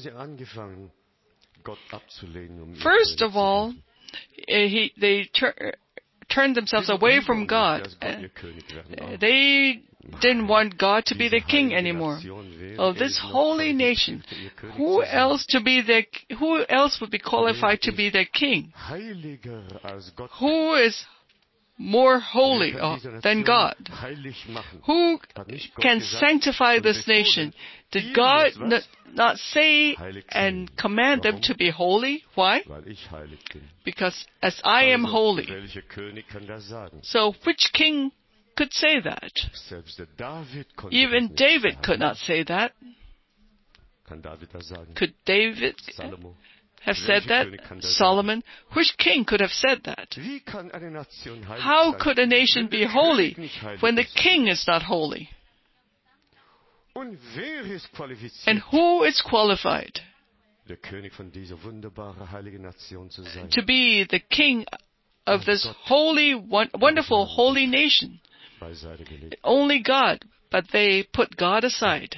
First of all, they turned themselves away from God. They didn't want God to be their king anymore. Oh, this holy nation, who else would be qualified to be their king? Who is more holy than God? Who can sanctify this nation? Did God not say and command them to be holy? Why? Because as I am holy. So which king could say that? Even David could not say that. Could David have said that? Solomon? Which king could have said that? How could a nation be holy when the king is not holy? And who is qualified to be the king of this holy, wonderful, holy nation? Only God, but they put God aside.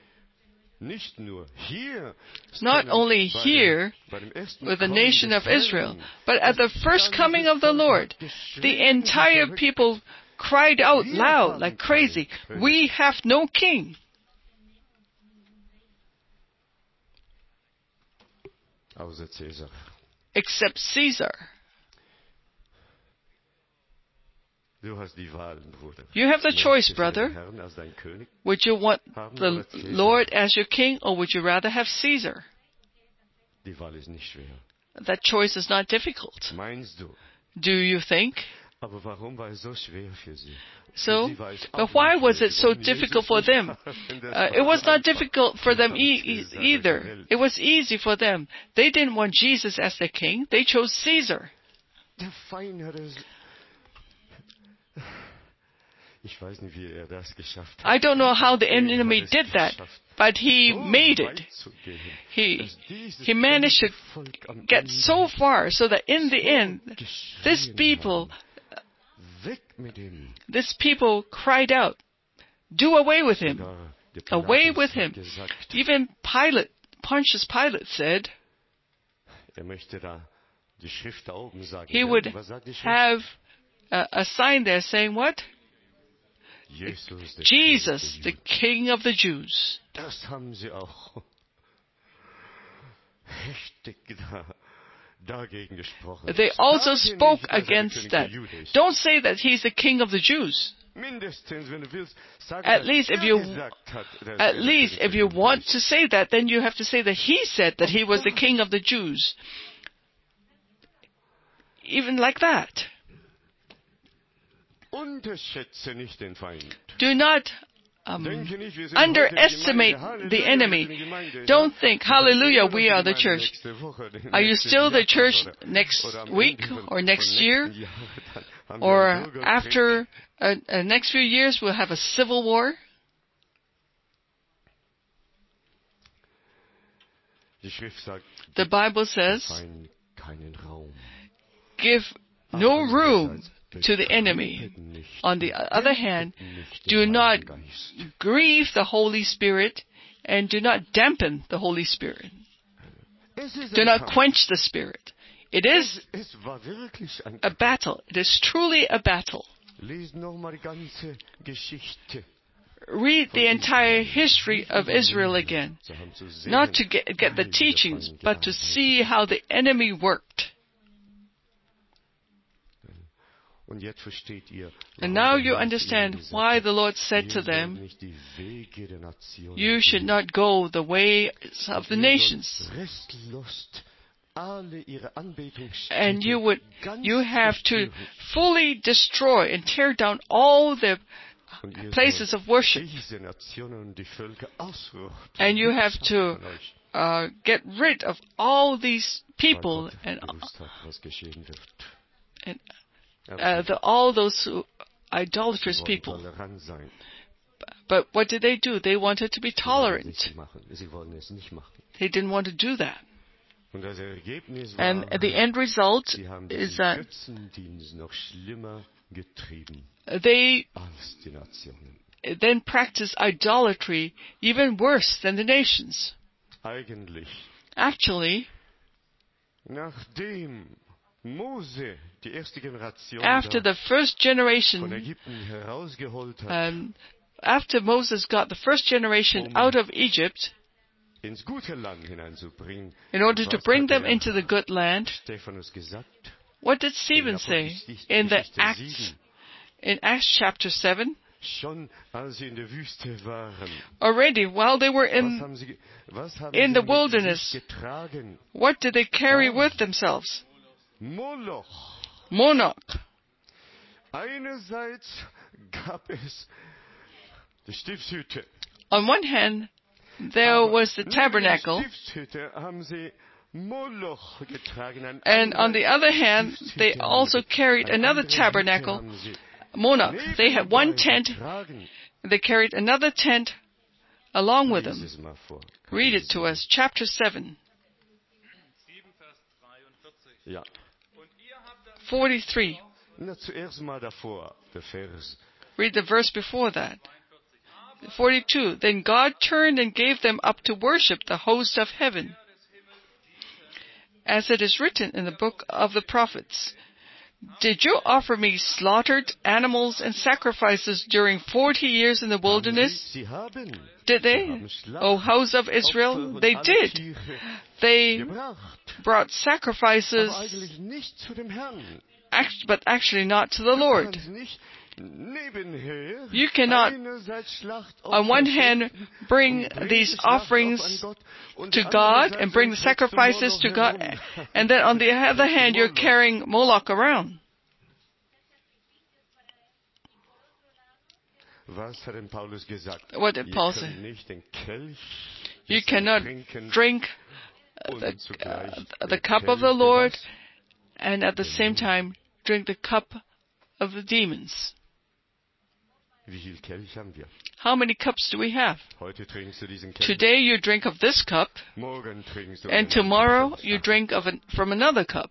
Not only here with the nation of Israel, but at the first coming of the Lord, the entire people cried out loud like crazy, "We have no king." Except Caesar. You have the choice, brother. Would you want the Lord as your king, or would you rather have Caesar? That choice is not difficult. Do you think? So, but why was it so difficult for them? It was not difficult for them either. It was easy for them. They didn't want Jesus as their king. They chose Caesar. I don't know how the enemy did that, but he made it. He managed to get so far so that in the end, this people cried out, "Do away with him! Away with him!" Even Pontius Pilate said he would have a sign there saying what? Jesus, the King of the Jews. They also spoke against that. Don't say that he's the King of the Jews. At least if you want to say that, then you have to say that he said that he was the king of the Jews. Even like that. Do not underestimate the enemy. Don't think, hallelujah, we are the church. Are you still the church next week or next year? Or after next few years we'll have a civil war? The Bible says, give no room to the enemy. On the other hand, do not grieve the Holy Spirit and do not dampen the Holy Spirit. Do not quench the Spirit. It is a battle. It is truly a battle. Read the entire history of Israel again. Not to get the teachings, but to see how the enemy worked. And now you understand why the Lord said to them, you should not go the ways of the nations. And you have to fully destroy and tear down all the places of worship. And you have to get rid of all these people and all those idolatrous people. But what did they do? They wanted to be tolerant. They didn't want to do that. And the end result is that they then practice idolatry even worse than the nations. Actually, after the first generation, after Moses got the first generation out of Egypt, in order to bring them into the good land, what did Stephen say in Acts chapter 7? Already, while they were in the wilderness, what did they carry with themselves? Moloch. On one hand, there was the tabernacle, and on the other hand, they also carried another tabernacle, Moloch. They had one tent, and they carried another tent along with them. Read it to us, chapter 7. 43. Read the verse before that. 42. Then God turned and gave them up to worship the host of heaven. As it is written in the book of the prophets, did you offer me slaughtered animals and sacrifices during 40 years in the wilderness? Did they? O house of Israel, they did. They brought sacrifices, but actually not to the Lord. You cannot, on one hand, bring these offerings to God and bring the sacrifices to God, and then on the other hand, you're carrying Moloch around. What did Paul say? You cannot drink the cup of the Lord and at the same time drink the cup of the demons. How many cups do we have? Today you drink of this cup, and tomorrow you drink from another cup.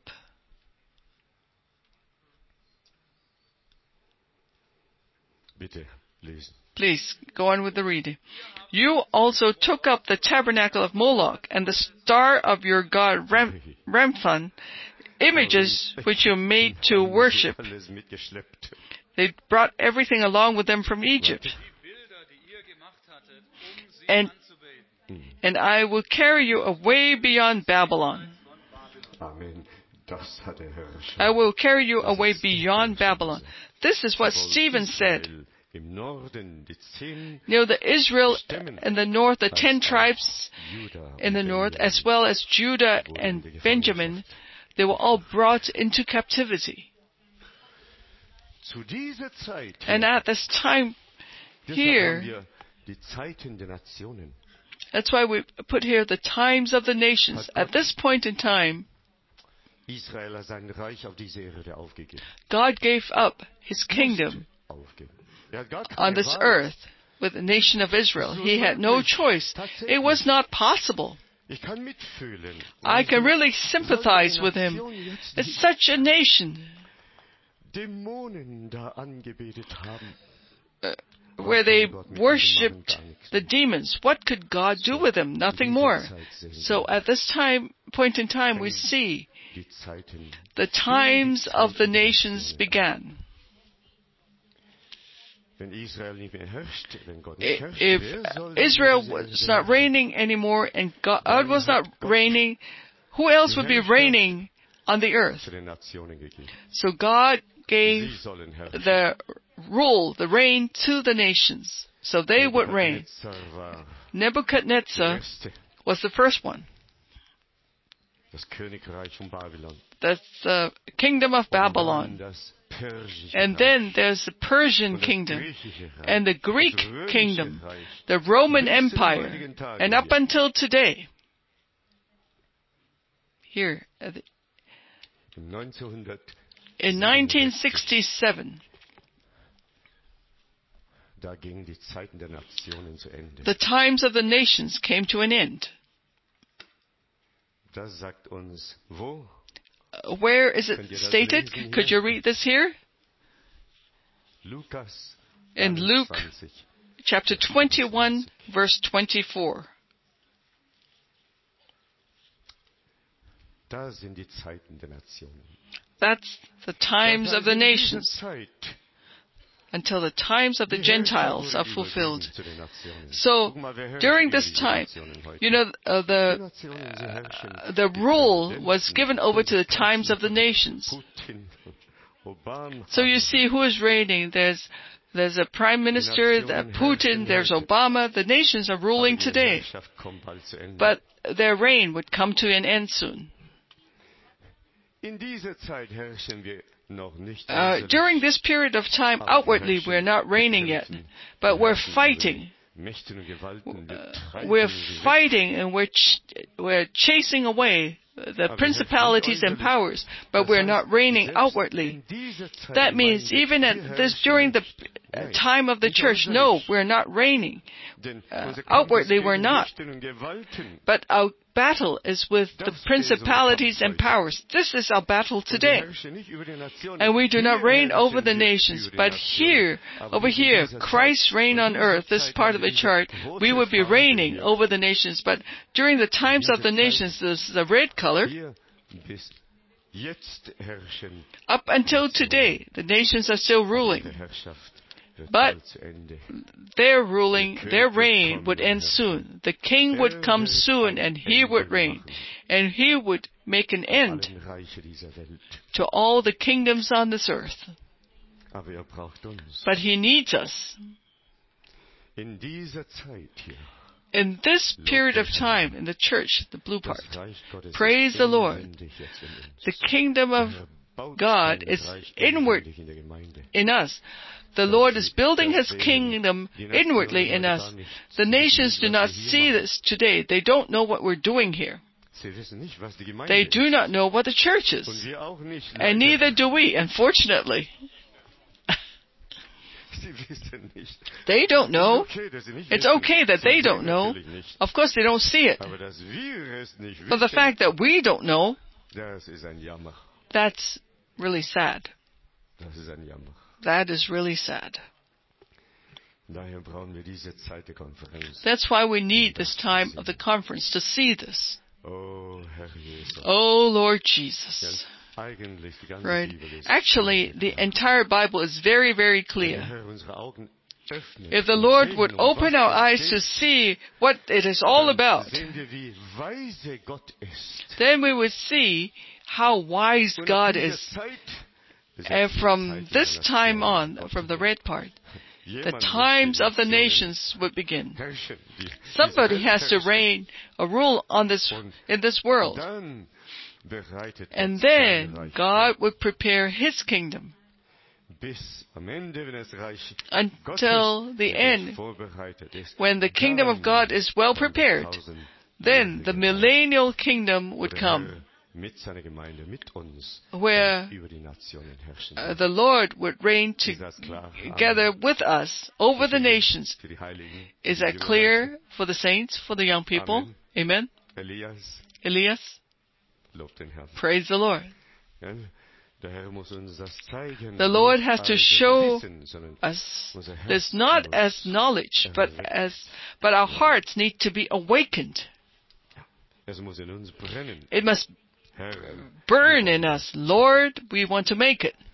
Please, go on with the reading. You also took up the tabernacle of Moloch and the star of your god Remphan, images which you made to worship. They brought everything along with them from Egypt. And I will carry you away beyond Babylon. I will carry you away beyond Babylon. This is what Stephen said. the Israel in the north, the 10 tribes in the north, as well as Judah and Benjamin, they were all brought into captivity. And at this time here, that's why we put here the times of the nations. At this point in time, God gave up His kingdom on this earth with the nation of Israel. He had no choice. It was not possible. I can really sympathize with him. It's such a nation where they worshipped the demons. What could God do with them? Nothing more. So at this point in time, we see the times of the nations began. If Israel was not reigning anymore and God was not reigning, who else would be reigning on the earth? So God gave the rule, the reign to the nations, so they would reign. Nebuchadnezzar was the first one. That's the kingdom of Babylon. And then there's the Persian kingdom and the Greek kingdom, the Roman Empire, and up until today. Here, in 1967, the times of the nations came to an end. Where is it stated? Could you read this here? In Luke chapter 21, verse 24. That's the times of the nations, until the times of the Gentiles are fulfilled. So, during this time, the rule was given over to the times of the nations. So you see who is reigning. There's a prime minister, Putin, there's Obama. The nations are ruling today. But their reign would come to an end soon. During this period of time, outwardly we're not reigning yet, but we're fighting. We're fighting and we're chasing away the principalities and powers, but we're not reigning outwardly. That means even during the time of the church, no, we're not reigning. Outwardly we're not. But our battle is with the principalities and powers. This is our battle today. And we do not reign over the nations, but over here, Christ's reign on earth, this part of the chart, we would be reigning over the nations. But during the times of the nations, this is the red color. Up until today, the nations are still ruling. But their reign would end soon. The king would come soon and he would reign. And he would make an end to all the kingdoms on this earth. But he needs us. In this period of time in the church, the blue part, praise the Lord. The kingdom of God is inward in us. The Lord is building His kingdom inwardly in us. The nations do not see this today. They don't know what we're doing here. They do not know what the church is. And neither do we, unfortunately. They don't know. It's okay that they don't know. Of course, they don't see it. But the fact that we don't know, that's really sad. That is really sad. That's why we need this time of the conference to see this. Oh, Lord Jesus. Right. Actually, the entire Bible is very, very clear. If the Lord would open our eyes to see what it is all about, then we would see how wise God is. And from this time on, from the red part, the times of the nations would begin. Somebody has to reign or rule in this world. And then God would prepare His kingdom until the end. When the kingdom of God is well prepared, then the millennial kingdom would come, where the Lord would reign together with us over the nations. Is that clear for the saints, for the young people? Amen? Elias? Praise the Lord. The Lord has to show us this not as knowledge, but our hearts need to be awakened. It must burn in us. Lord, we want to make it.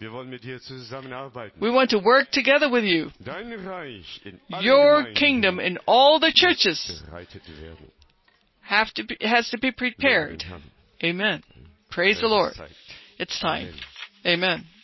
We want to work together with you. Your kingdom in all the churches has to be prepared. Amen. Praise the Lord. It's time. Amen.